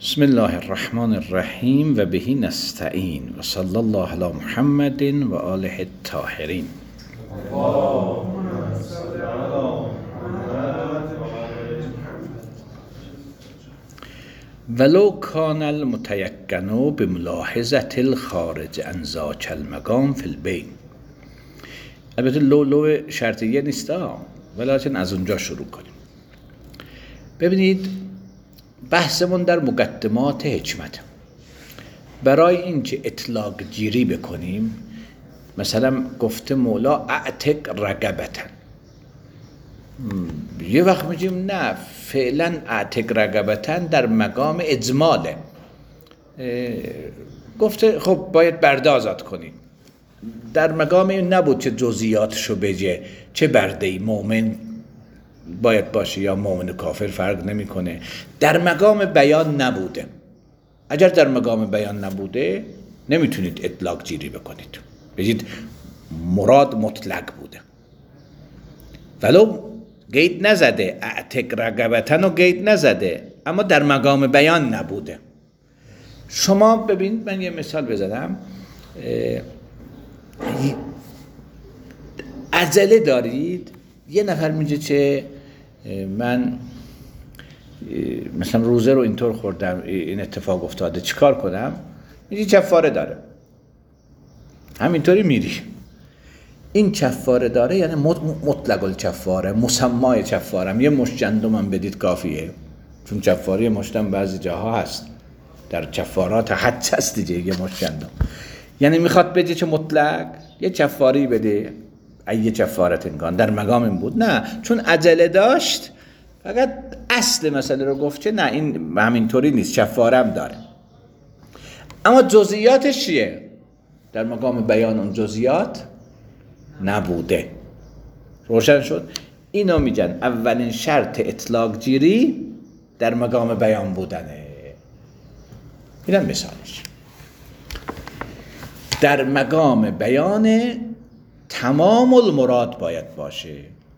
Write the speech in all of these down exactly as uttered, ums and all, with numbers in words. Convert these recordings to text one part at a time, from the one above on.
بسم الله الرحمن الرحیم و بهی نستعین و صلی الله علی محمد و آله الطاهرین. ولو کان المتیقن بملاحظة الخارج عن ذاک المقام فی البین. البته لو لو شرطیه نیست ولیکن از اونجا شروع کنیم. ببینید بحثمون در مقدمات حکمت. برای اینکه اطلاق گیری بکنیم، مثلا گفته مولا اعتق رقبتا، یه وقت میگیم نه فعلا اعتق رقبتا در مقام اجماله، گفته خب باید برده آزاد کنیم، در مقام این نبود که جزئیاتشو بگه چه برده ای مؤمن باید باشه یا مؤمن کافر فرق نمیکنه، در مقام بیان نبوده. اگر در مقام بیان نبوده نمیتونید اطلاق گیری بکنید، بگید مراد مطلق بوده. ولو قید نزده، اعتق رقبتن و قید نزده، اما در مقام بیان نبوده. شما ببینید، من یه مثال بزنم. عجله دارید، یه نفر میگه که من مثلا روزه رو اینطور خوردم، این اتفاق افتاده، چیکار کنم؟ میگه کفاره داره. همینطوری میری. این کفاره داره یعنی مطلق الکفاره، مسمای کفاره. یه مشت گندم هم بدید کافیه، چون کفاره مشتم بعضی جاها هست، در کفارات حج هست دیگه یه مشت گندم. یعنی میخواد بگه که مطلق یه کفاری بده، ایه کفارت انگان در مقام این بود. نه، چون عجله داشت فقط اصل مسئله رو گفت که نه این همینطوری نیست، کفارم داره. اما جزئیاتش چیه؟ در مقام بیان اون جزئیات نبوده. روشن شد؟ اینو میگن اولین شرط اطلاق گیری در مقام بیان بودنه. اینم مثالش. در مقام بیان تمام المراد باید باشه،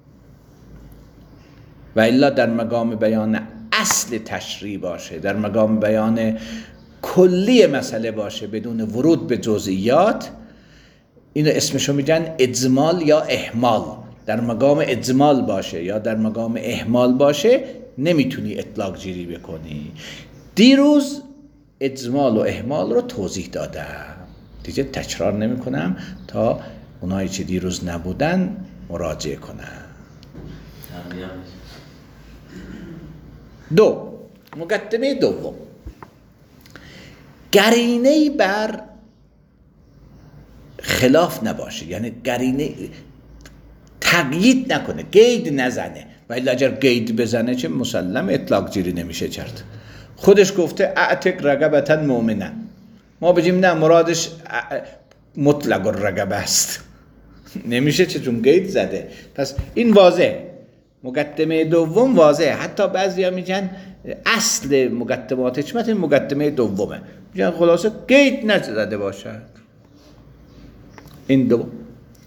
و الا در مقام بیان اصل تشریع باشه، در مقام بیان کلی مسئله باشه بدون ورود به جزئیات، اینو اسمشو میگن اجمال یا اهمال. در مقام اجمال باشه یا در مقام اهمال باشه نمیتونی اطلاق گیری بکنی. دیروز اجمال و اهمال رو توضیح دادم، دیگه تکرار نمی کنم تا اونایی که دیروز نبودن مراجعه کنن. دو، مقدمه دوم، قرینه‌ای بر خلاف نباشه، یعنی قرینه تقیید نکنه، قید نزنه. ولی اگر قید بزنه چه مسلم اطلاق گیری نمیشه کرد. خودش گفته اعتق رقبتا مؤمنا، ما بگیم نه مرادش مطلق الرقبه است، نمیشه چه چون قید زده. پس این واضح، مقدمه دوم واضح. حتی بعضیا میگن اصل مقدمات حکمت مقدمه دومه، میگن خلاصه قید نزده باشد. این دو.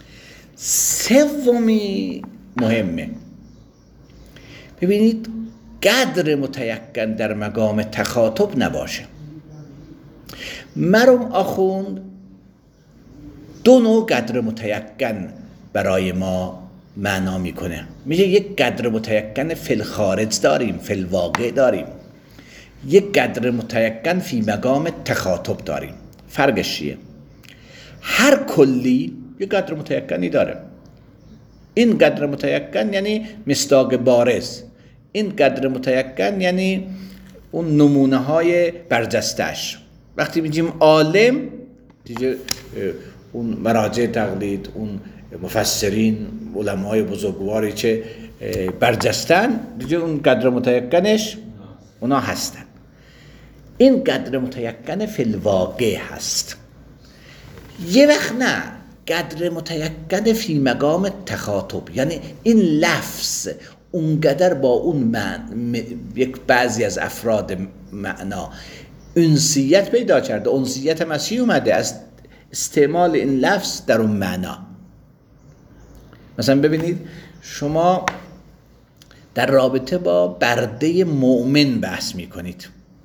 سومی مهمه. ببینید قدر متیقن در مقام تخاطب نباشه. مرحوم آخوند دو نوع قدر متیقن برای ما معنا میکنه. میگه یک قدر متیقن فی الخارج داریم، فی الواقع داریم، یک قدر متیقن فی مقام تخاطب داریم. فرقش چیه؟ هر کلی یک قدر متیقنی داره. این قدر متیقن یعنی مصداق بارز، این قدر متیقن یعنی اون نمونه های برجستش. وقتی میگیم عالم دیگه اون مراجع تقلید، اون مفسرین، علمای بزرگواری که برجستن دیگه اون قدر متیقنش اونا هستن. این قدر متیقن فی الواقع هست. یه وقت نه، قدر متیقن فی مقام تخاطب، یعنی این لفظ اونقدر با اون معنی یک بعضی از افراد معنا انسیت پیدا کرده، انسیت مسیح اومده از استعمال این لفظ در اون معنا. مثلا ببینید شما در رابطه با برده مؤمن بحث میکنید،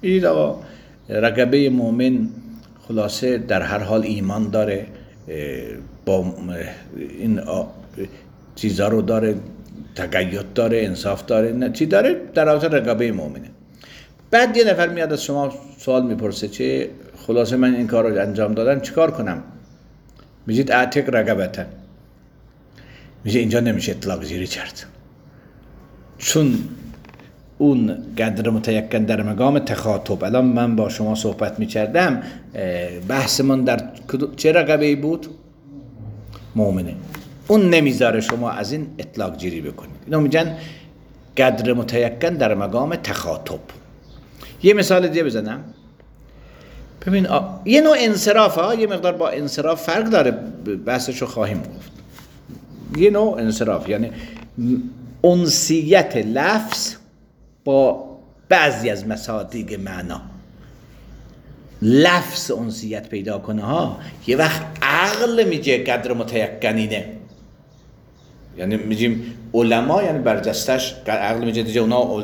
این آقا رقبه مؤمن خلاصه در هر حال ایمان داره، با این چیزا رو داره، تقید داره، انصاف داره، نه چی داره، در رابطه رقبه مؤمنه. بعد یه نفر میاد از شما سوال میپرسه چه خلاصه من این کار رو انجام دادم چیکار کنم؟ میگید اعتق رقبتن. میگه اینجا نمیشه اطلاق زیری کرد، چون اون قدر متیقن در مقام تخاطب. الان من با شما صحبت میکردم، بحث من در چه رقبه‌ای بود؟ مؤمنه. اون نمیذاره شما از این اطلاق جیری بکنید. اینو میگن قدر متیقن در مقام تخاطب. یه مثال دیگه بزنم. ببین آ... یه نوع انصراف ها، یه مقدار با انصراف فرق داره، بحثشو خواهیم گفت. یه نوع انصراف یعنی انسیت لفظ با بعضی از مصادیق معنا. لفظ انسیت پیدا کنه ها، یه وقت عقل میگه قدر متیقن اینه، یعنی میگیم علما یعنی برجستش عقل میگه دیگه اونا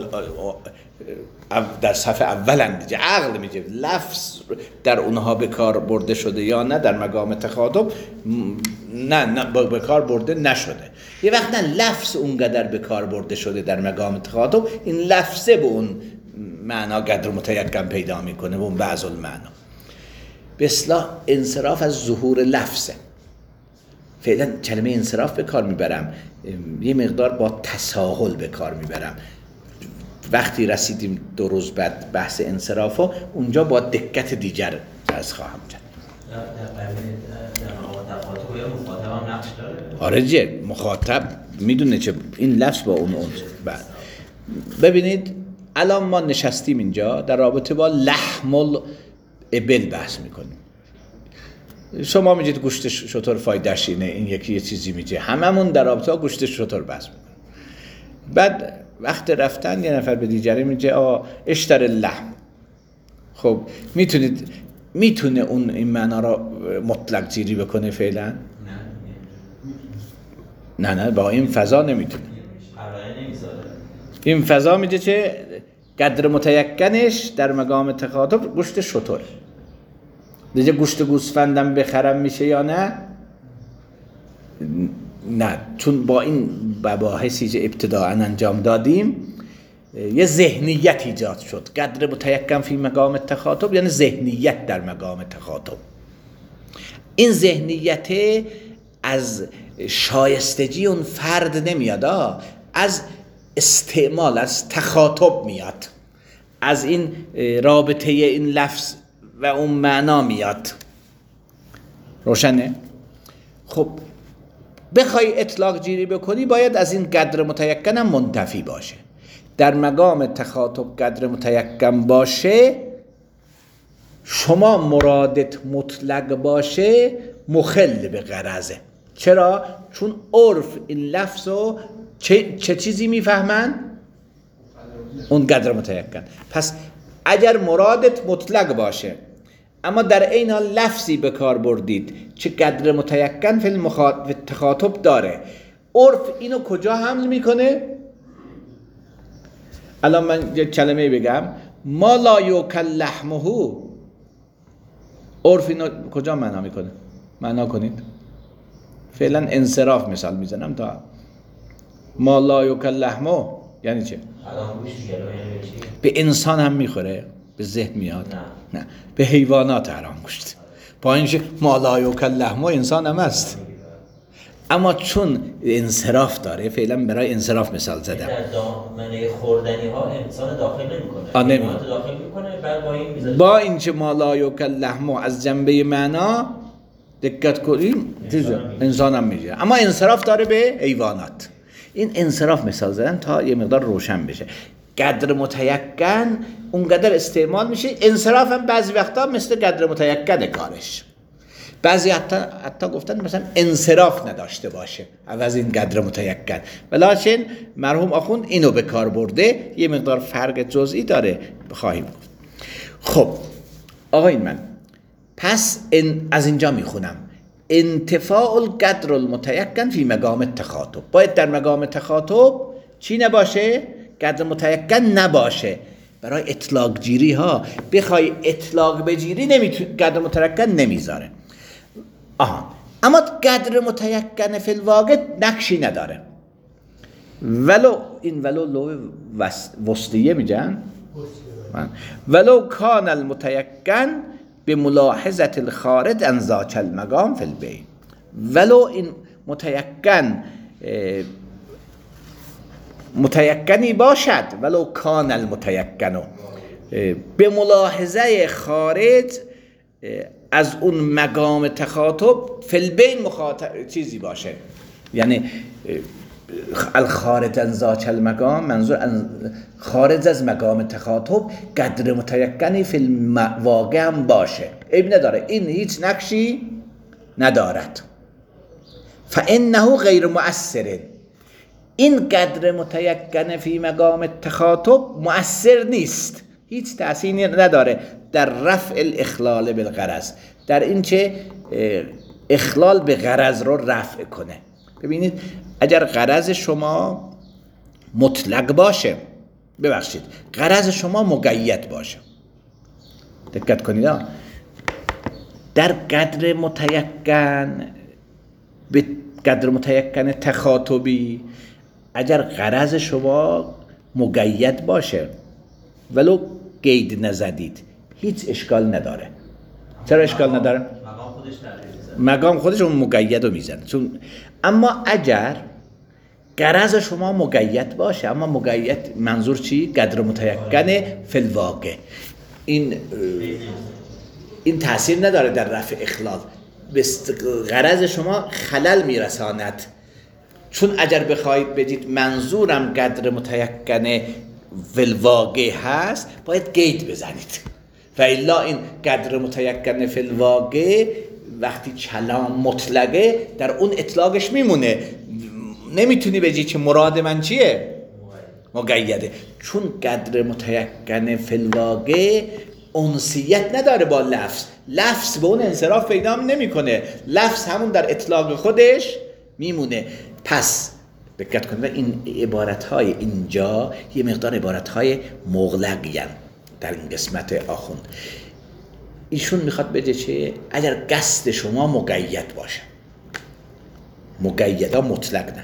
در صف اولن دیگه، عقل میگه لفظ در اونها به کار برده شده یا نه در مقام تخاطب نه نه به کار برده نشده. یه وقت نه لفظ اونقدر به کار برده شده در مقام تخاطب، این لفظه به اون معنا قدر متیقن پیدا میکنه، به اون بعض المعنا. به اصطلاح انصراف از ظهور لفظه. فعلا کلمه انصراف به کار میبرم، یه مقدار با تساهل به کار میبرم. وقتی رسیدیم دو روز بعد بحث انصرافو اونجا با دقت دیگر از خواهم کرد. مخاطب هم نقش داره؟ آره جه مخاطب میدونه چه این لفظ با اون اون. بعد ببینید الان ما نشستیم اینجا در رابطه با لحم الابل بحث میکنیم. شما میگید گوشت شتر فایده‌اش اینه، این یکی یه چیزی میگه، هممون در رابطه با گوشت شتر بحث میکنیم. بعد وقت رفتن یه نفر به دیگری میگه آقا اشتر اللحم. خب میتونید میتونه اون این معنا را مطلق جیری بکنه فعلا؟ نه نه نه با این فضا نمیتونه. این فضا میگه چه قدر متیقنش در مقام تخاطب گوشت شتر. دیگه گوشت گوسفندم بخرم میشه یا نه؟ نه، چون با این مباحثی که ابتداءً انجام دادیم یه ذهنیت ایجاد شد. قدر متیقن فی مقام تخاطب یعنی ذهنیت در مقام تخاطب. این ذهنیت از شایستگی اون فرد نمیاد، از استعمال، از تخاطب میاد، از این رابطه این لفظ و اون معنا میاد. روشنه؟ خب بخوای اطلاق جیری بکنی باید از این قدر متیقن هم منتفی باشه. در مقام تخاطب قدر متیقن باشه، شما مرادت مطلق باشه، مخل به غرضه. چرا؟ چون عرف این لفظ رو چه, چه چیزی میفهمن؟ اون قدر متیقن. پس اگر مرادت مطلق باشه اما در عین حال لفظی به کار بردید چه قدر متیقن فی التخاطب داره، عرف اینو کجا حمل میکنه؟ الان من یک کلمه بگم ما لا یوکل لحمه، عرف اینو کجا معنا میکنه؟ معنا کنید. فعلا انصراف مثال میزنم تا ما لا یوکل لحمه یعنی چه؟ به انسان هم میخوره؟ به ذهن میاد؟ نه, نه. به حیوانات حرام گوشت. با اینکه ما لا یوکل لحمه انسان هم هست، اما چون انصراف داره فعلا برای انصراف مثال زدم. در دامنه خوردنی ها انسان داخل نمیکنه. آ نمیکنه. داخل میکنه بعد با این میذاره. با اینکه ما لا یوکل لحمه از جنبه معنا دقت کنیم انسان هم میگه، اما انصراف داره به حیوانات. این انصراف مثال زدن تا یه مقدار روشن بشه. قدر متیقن اونقدر استعمال میشه، انصراف هم بعضی وقتا مثل قدر متیقن کارش. بعضی حتی حتی گفتن مثلا انصراف نداشته باشه عوض این قدر متیقن، ولیکن مرحوم آخوند اینو به کار برده. یه مقدار فرق جزئی داره خواهیم گفت. خب آقایون من پس این از اینجا میخونم انتفاع القدر المتیقن فی مقام التخاطب. باید در مقام تخاطب چی نباشه؟ قدر متیقن نباشه. برای اطلاق جیری ها بخوای اطلاق بجیری نمیتونی، قدر متیقن نمیذاره. آها، اما قدر متیقن فی الواقع نقشی نداره. ولو این ولو لو وسطیه میگن، ولو کان المتیقن به ملاحظه الخارج عن ذاک المقام فی البین. ولو این متیقن متیقنی باشد، ولو کان المتیقن به ملاحظه خارج از اون مقام تخاطب فی البین مخاطب چیزی باشه، یعنی الخارج عن ذاک المقام، منظور خارج از مقام تخاطب قدر متیقنی فی الواقع هم باشه، عیب نداره، این هیچ نقشی ندارد. فانه غیر مؤثر، این قدر متیقن فی مقام تخاطب مؤثر نیست، هیچ تأثیری نداره در رفع الاخلال بالغرض، در این چه اخلال به غرض رو رفع کنه. ببینید اگر غرض شما مطلق باشه، ببخشید غرض شما مقید باشه، دقت کنید در قدر متیقن، به قدر متیقن تخاطبی اگر غرض شما مقید باشه ولو قید نزدید هیچ اشکال نداره. چرا اشکال نداره؟ مقام خودش تغییر مقام خودش اون مقید رو میزنه. چون اما اگر غرض شما مقید باشه، اما مقید منظور چی؟ قدر متیقن فی الواقع، این این تاثیر نداره در رفع اخلال، غرض شما خلل میرساند. چون اگر بخواید بگید منظورم قدر متیقن فی الواقع هست، باید قید بزنید، و الا این قدر متیقن فی الواقع وقتی کلام مطلقه در اون اطلاقش میمونه، نمیتونی بگی که مراد من چیه؟ مقیده. چون قدر متیقن فی الواقع انسیت نداره با لفظ، لفظ به اون انصراف پیدا نمیکنه، لفظ همون در اطلاق خودش میمونه. پس دقت کنید این عبارت‌های اینجا یه مقدار عبارت‌های مغلقی هستند در این قسمت آخوند. ایشون میخواد بگه چه؟ اگر قصد شما مقید باشه، مقیدا مطلق نه،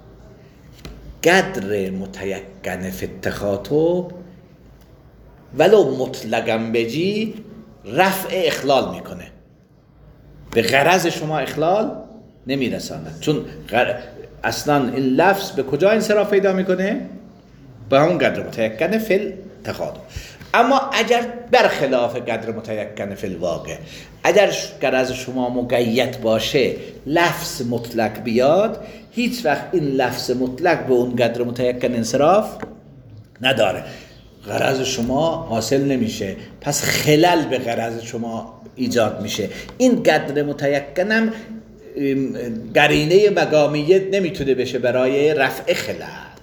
قدر متیقن فی التخاطب ولو مطلقم بگی رفع اخلال میکنه، به غرض شما اخلال نمیرساند. چون غر... اصلا این لفظ به کجا انصراف پیدا میکنه؟ به همون قدر متیقن فی التخاطب. اما اگر برخلاف قدر متیقن فی الواقع، اگر غرض شما مقید باشه، لفظ مطلق بیاد، هیچ وقت این لفظ مطلق به اون قدر متیقن انصراف نداره، غرض شما حاصل نمیشه، پس خلل به غرض شما ایجاد میشه. این قدر متیقن هم قرینه مقامیت نمیتونه بشه برای رفع خلل.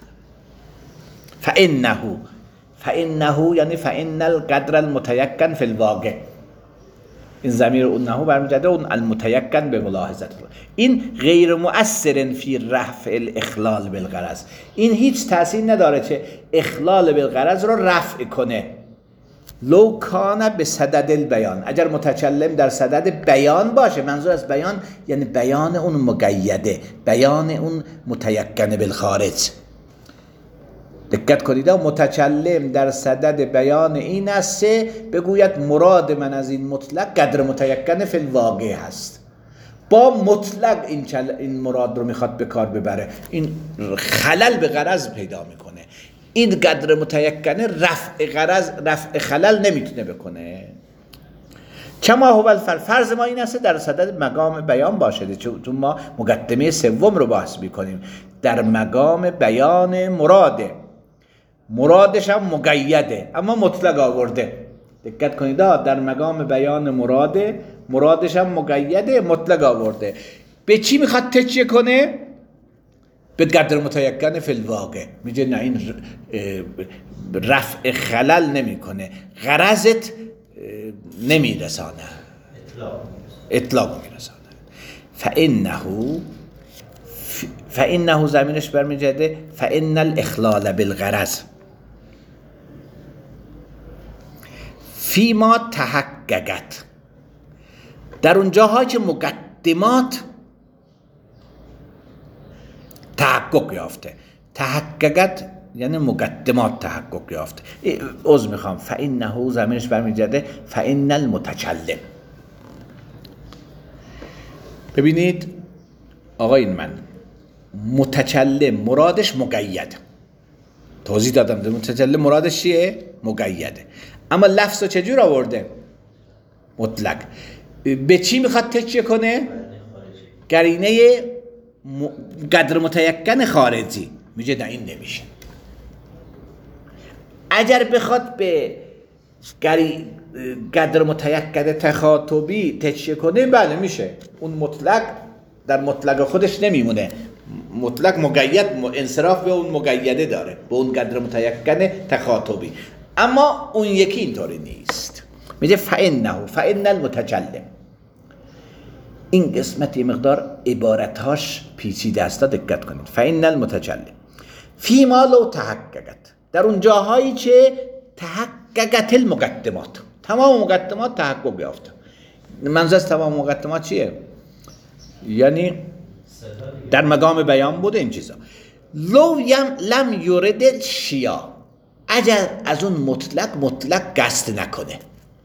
فانه فانه یعنی فان القدر المتیقن فی الواقع، این ضمیر اونهو برمیگرده اون المتیقن به ملاحظت، این غیر مؤثر فی رفع الاخلال بالغرض، این هیچ تاثیر نداره که اخلال بالغرض رو رفع کنه. لو کان به صدد البیان، اگر متکلم در صدد بیان باشه، منظور از بیان یعنی بیان اون مقیده، بیان اون متیقن بالخارج. دقت کنید متکلم در صدد بیان این است بگوید مراد من از این مطلق قدر متیقن فی الواقع هست، با مطلق این, این مراد رو میخواد به کار ببره، این خلل به غرض پیدا میکنه. این قدر متیقن رفع غرض، رفع خلل نمیتونه بکنه. کما هو الفرض، فرض ما این است در صدد مقام بیان باشه، چون ما مقدمه سوم رو بحث میکنیم، در مقام بیان مراده، مرادش هم مقیده اما مطلق آورده. دقت کنید در مقام بیان مراده، مرادش هم مقیده مطلق آورده. به چی میخواد تکیه کنه؟ به قدر متیقن فی الواقع. میگه نه این رفع خلل نمیکنه، غرضت نمیرسانه، اطلاق میرسانه. فانه فانه زمینش برمیگرده فان الاخلال بالغرض، فیما تحققت، در اون جاهایی که مقدمات تحقق یافته. تحققت یعنی مقدمات تحقق یافته. عذر میخوام، فإنه زمینش برمیگرده فإن المتکلم. ببینید آقای من، متکلم مرادش مقید، توضیح دادم متکلم مرادش چیه؟ مقیده. اما لفظ رو چجور آورده؟ مطلق. به چی میخواد تکیه کنه؟ قرینه م... قدر متیقن خارجی. میگه نه این نمیشه. اگر بخواد به قری... قدر متیقن تخاطبی تکیه کنه بله میشه. اون مطلق در مطلق خودش نمیمونه، مطلق مقید انصراف به اون مقیده داره، به اون قدر متیقن تخاطبی. اما اون یکی اینطوری نیست. میگه فإنه فإن المتکلم. این قسمت یه مقدار عبارتهاش پیچیده است، دقت کنید. فإن المتکلم فیما لو تحققت، در اون جاهایی که تحققت المقدمات، تمام مقدمات تحقق یافته. منظور از تمام مقدمات چیه؟ یعنی در مقام بیان بوده این چیزا. لو یم لم یورد شیا، اگر از اون مطلق مطلق قصد نکنه.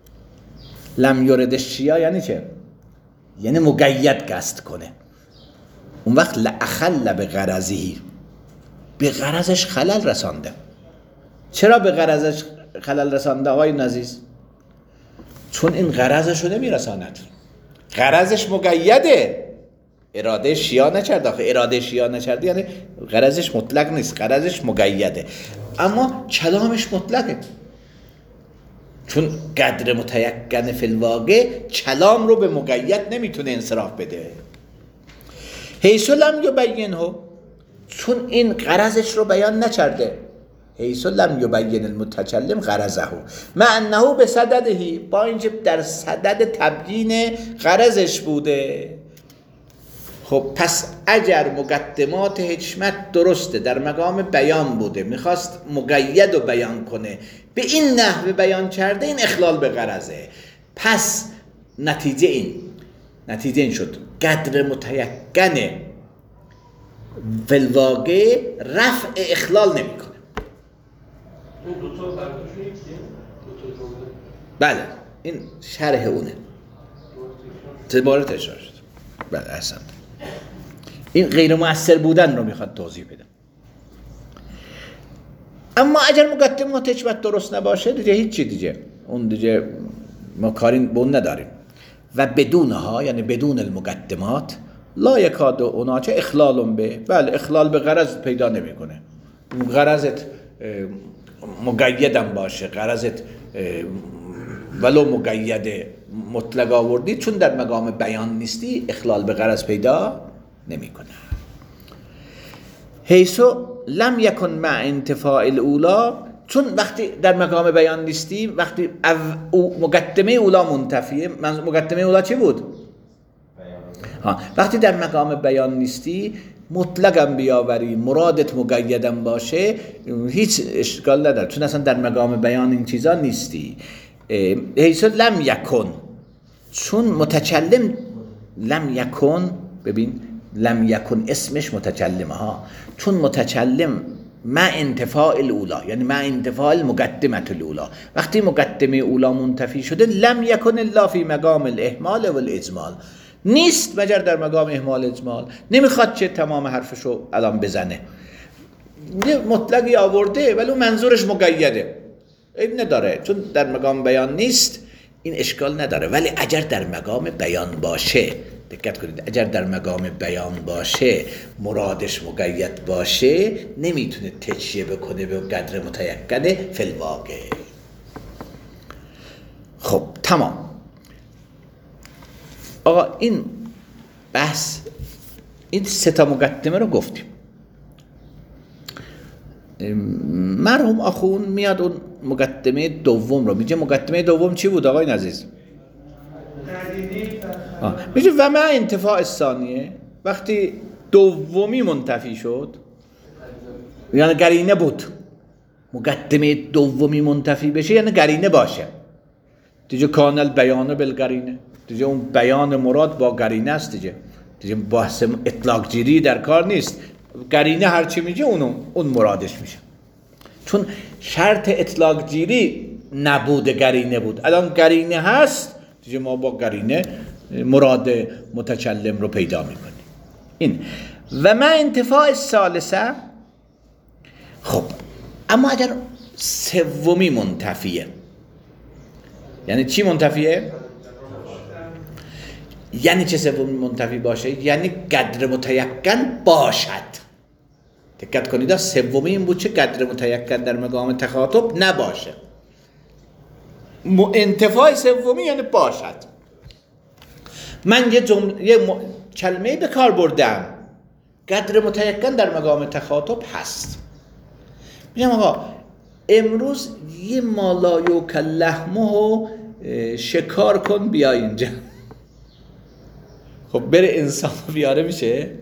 لم یورد شیا یعنی چه؟ یعنی مقید قصد کنه. اون وقت لأخل به غرضی، به غرضش خلل رسانده. چرا به غرضش خلل رسانده آقای نزیز؟ چون این غرضش رو نمیرساند. غرضش مقیده، اراده شیا نکرد. آخه اراده شیا نکرد یعنی غرضش مطلق نیست، غرضش مقیده. اما کلامش مطلقه، چون قدر متیقن فی الواقع کلام رو به مقید نمیتونه انصراف بده. حیث لم یبینه، چون این غرضش رو بیان نکرده. حیث لم یبین المتکلم غرضه مع انه بصدده، با اینکه در صدد تبیین غرضش بوده. خب پس اگر مقدمات حکمت درسته، در مقام بیان بوده، میخواست مقید رو بیان کنه، به این نحو بیان کرده، این اخلال به غرضه. پس نتیجه این نتیجه این شد قدر متیقن فی الواقع رفع اخلال نمیکنه. بله این شرح اونه، تباره تشرح شد. بله احسن. این غیر مؤثر بودن رو میخواد توضیح بده. اما اگر مقدمات حکمت درست نباشه دیگه هیچی، دیگه اون دیگه ما کاری به اون نداریم. و بدونها یعنی بدون المقدمات لا یکاد اونا چه اخلال به، بله اخلال به غرض پیدا نمیکنه. غرضت مقیدم باشه، غرضت ولو مقید مطلق آوردی، چون در مقام بیان نیستی اخلال به غرض پیدا نمیکنه. حیث لم یکن مع انتفاع الاولا، چون وقتی در مقام بیان نیستی، وقتی مقدمه اولا منتفیه. مقدمه اولا چی بود؟ ها. وقتی در مقام بیان نیستی مطلقم بیاوری، مرادت مقیدم باشه، هیچ اشکال نداره، چون اصلا در مقام بیان این چیزا نیستی. حیث لم یکن، چون متکلم لم یکن، ببین لم یکن اسمش متکلمه ها، چون متکلم مع انتفاع الاولا یعنی مع انتفاع المقدمه الاولا، وقتی مقدمه اولا منتفی شده لم یکن الا فی مقام الاهمال و الاجمال، نیست مگر در مقام اهمال اجمال. نمیخواد چه تمام حرفشو الان بزنه، مطلقی آورده ولی منظورش مقیده، این نداره، چون در مقام بیان نیست این اشکال نداره. ولی اگر در مقام بیان باشه، دقت کنید، اگر در مقام بیان باشه مرادش مقید باشه، نمیتونه تکیه بکنه به قدر متیقن فی الواقع. خب تمام. آقا این بحث، این سه تا مقدمه رو گفتیم. مرحوم آخون میاد اون مقدمه دوم رو میگه. مقدمه دوم چی بود آقای نزیز؟ میگه و مع انتفاع ثانیه، وقتی دومی منتفی شد یعنی قرینه بود. مقدمه دومی منتفی بشه یعنی قرینه باشه. دیگه کانال بیان بالقرینه، دیگه اون بیان مراد با قرینه است، دیگه دیگه بحث اطلاق گیری در کار نیست. قرینه هر چی میگه اون اون مرادش میشه. چون شرط اطلاق گیری نبود قرینه بود، الان قرینه هست دیگه ما با قرینه مراد متکلم رو پیدا میکنیم. این و ما انتفاع ثالثه. خب اما اگر سومی منتفیه، یعنی چی منتفیه؟ یعنی چه سومی منتفی باشه؟ یعنی قدر متیقن باشد. دقت کنید، سومی این بود چه قدر متیقن در مقام تخاطب نباشه. انتفاع سومی یعنی باشد. من یه جمله یه م... کلمه به کار بردم قدر متیقن در مقام تخاطب هست. میگم آقا امروز یه مالایوک لحمه شکار کن بیا اینجا. خب بره انسان بیاره میشه؟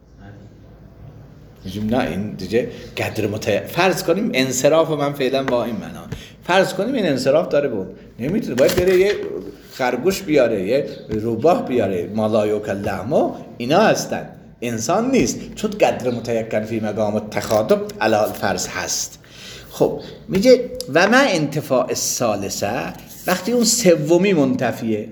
میگم نه این دیگه قدر متیقن. فرض کنیم انصراف من فعلا با این معنا، فرض کنیم این انصراف داره بود، نمیتونه، باید بره یه خرگوش بیاره، یه روباه بیاره. مالایوک لحمه اینا هستن، انسان نیست، چون قدر متیقن فی مقام تخاطب علی فرض هست. خب میگه و ما انتفاع الثالثه، وقتی اون سومی منتفیه.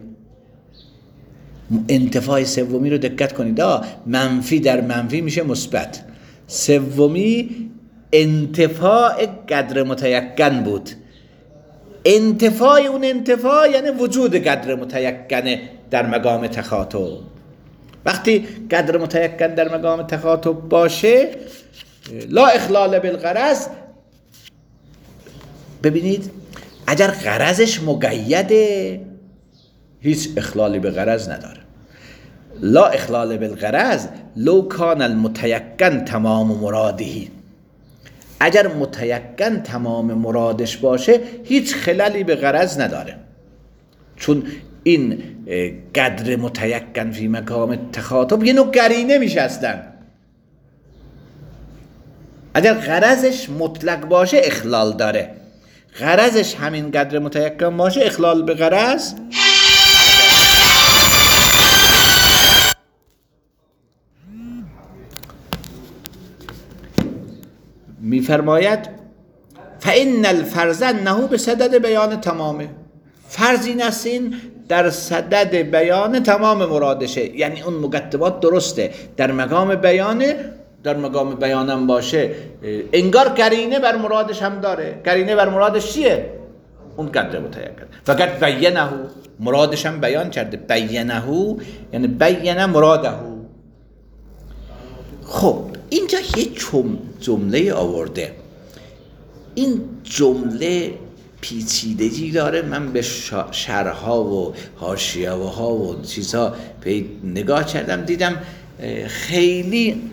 انتفاع سومی رو دقت کنید، منفی در منفی میشه مثبت. سومی انتفاع قدر متیقن بود. انتفاع اون انتفاع یعنی وجود قدر متیقن در مقام تخاطب. وقتی قدر متیقن در مقام تخاطب باشه لا اخلال بالغرض. ببینید اگر غرضش مقیده هیچ اخلالی به غرض نداره. لا اخلال بالغرض لو کان المتیقن تمام مرادهی. اگر متیقن تمام مرادش باشه هیچ خلالی به غرض نداره، چون این قدر متیقن فی مقام تخاطب یه نوع قرینه میشه اصلا. اگر غرضش مطلق باشه اخلال داره، غرضش همین قدر متیقن باشه اخلال به غرض. میفرماید فإن الفرض انه به صدد بیان تمامه. فرض این است این در صدد بیان تمام مرادشه، یعنی اون مقدمات درسته، در مقام بیانه، در مقام بیانم باشه انگار قرینه بر مرادش هم داره. قرینه بر مرادش چیه؟ اون قدر متیقن. فقط بینه، مرادش هم بیان کرده. بینه یعنی بینه مراده. خب اینجا یه جمله آورده، این جمله پیچیدگی داره. من به شرح‌ها و حاشیه‌ها و چیزها نگاه کردم، دیدم خیلی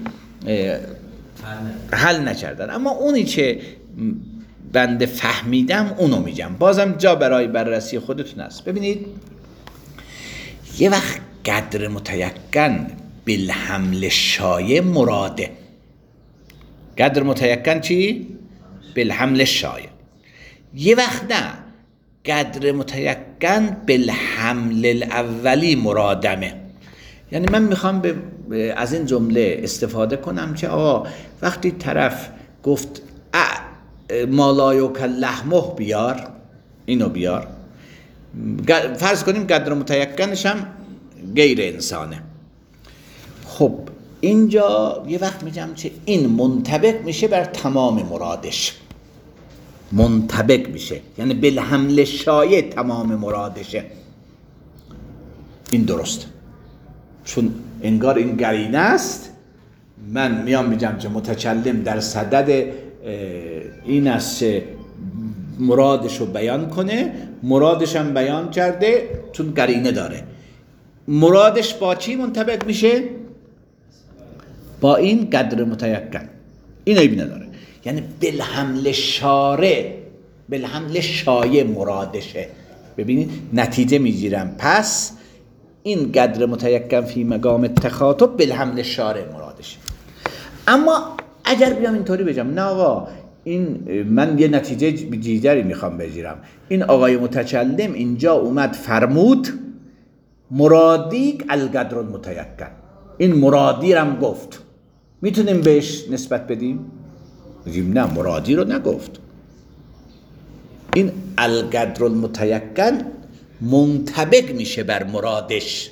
حل نکردن، اما اونی که بنده فهمیدم اونو میگم، بازم جا برای بررسی خودتون است. ببینید یه وقت قدر متیقن بالحمل شایع مراده. قدر متیقن چی؟ بالحمل شایع. یه وقت نه، قدر متیقن بالحمل الاولی مرادمه. یعنی من میخوام به از این جمله استفاده کنم که آقا وقتی طرف گفت مالایوک لحمه بیار، اینو بیار، فرض کنیم قدر متیقنش هم غیر انسانه. خب اینجا یه وقت میگم که این منطبق میشه بر تمام مرادش، منطبق میشه یعنی بالحمل شایع تمام مرادشه. این درست، چون انگار این قرینه است. من میام میگم که متکلم در صدد این است که مرادشو بیان کنه، مرادش هم بیان کرده چون قرینه داره. مرادش با چی منطبق میشه؟ با این قدر متیقن. این عیب نداره، یعنی بالحمل شارع، بالحمل شایع مرادشه. ببینید نتیجه میگیرم، پس این قدر متیقن فی مقام تخاطب بالحمل شارع مرادشه. اما اگر بیام اینطوری بگم نه آقا این من یه نتیجه دیگری میخوام بگیرم. این آقای متکلم اینجا اومد فرمود مرادی القدر المتیقن، این مرادی رو هم گفت، میتونیم بهش نسبت بدیم؟ بگیم نه، مرادی رو نگفت. این القدر المتیقن منطبق میشه بر مرادش،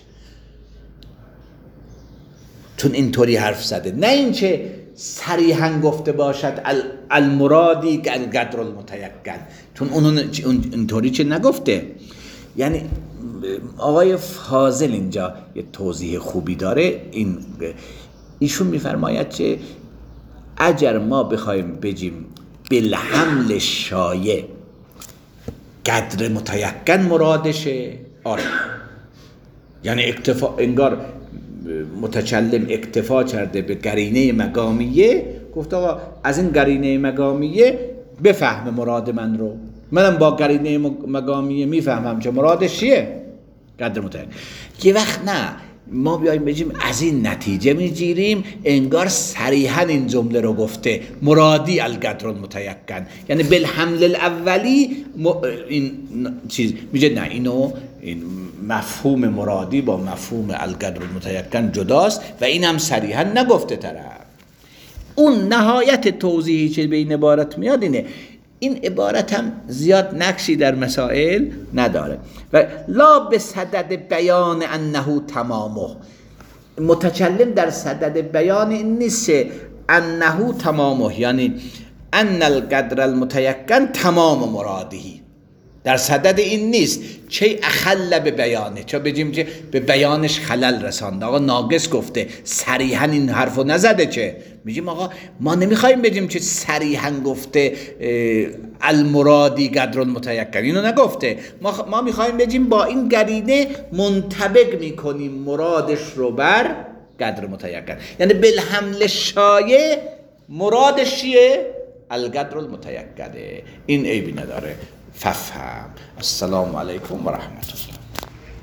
چون اینطوری حرف زده، نه اینکه صریحا گفته باشد المرادی القدر المتیقن، چون اون اینطوری چه نگفته. یعنی آقای فاضل اینجا یه توضیح خوبی داره. این ایشون میفرماید که اگر ما بخوایم بگیم بالحمل شایع قدر متیقن مرادشه، آره، یعنی اکتفا، انگار متکلم اکتفا کرده به قرینه مقامیه، گفت آقا از این قرینه مقامیه بفهم مراد من رو، منم با قرینه مقامیه میفهمم که مرادش چیه، قدر متیقن. یه وقت نه، ما بیاییم بگیم از این نتیجه میگیریم انگار صریحا این جمله رو گفته مرادی القدر المتیقن، یعنی بالحمل الاولی این چیز میگه نه، اینو این مفهوم مرادی با مفهوم القدر المتیقن جداست و این هم صریحا نگفته طرف. اون نهایت توضیحی که به این عبارت میاد اینه. این عبارت هم زیاد نقشی در مسائل نداره و لا به صدد بیان انه تمامه، متکلم در صدد بیان این نیست انه تمامه، یعنی ان القدر المتیقن تمام مرادی، در صدد این نیست چه اخل به بیانه، چه بگیم که به بیانش خلل رسانده، آقا ناقص گفته، صریحا این حرفو نزده، چه میگیم آقا ما نمیخوایم بگیم که صریحا گفته المرادی قدر متیقن، اینو نگفته، ما ما میخوایم بگیم با این قرینه منطبق میکنیم مرادش رو بر قدر متیقن، یعنی بالحمل شایع مرادش چیه؟ القدر المتیقنه. این عیبی نداره، ففهم. السلام علیکم و رحمت الله.